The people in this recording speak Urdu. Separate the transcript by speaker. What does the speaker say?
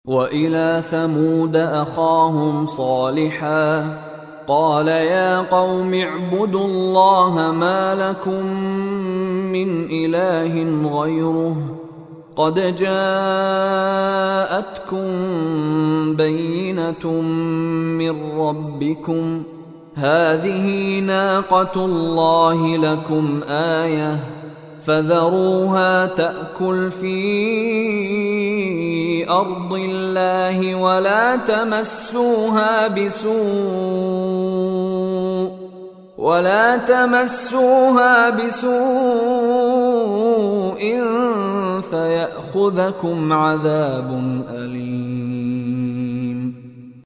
Speaker 1: وإلى ثمود أخاهم صالحا قال يا قوم اعبدوا الله ما لكم من إله غيره قد جاءتكم بينة من ربكم هذه ناقة الله لكم آية فذروها تأكل في أرض الله ولا تمسوها بسوء فيأخذكم عذاب أليم.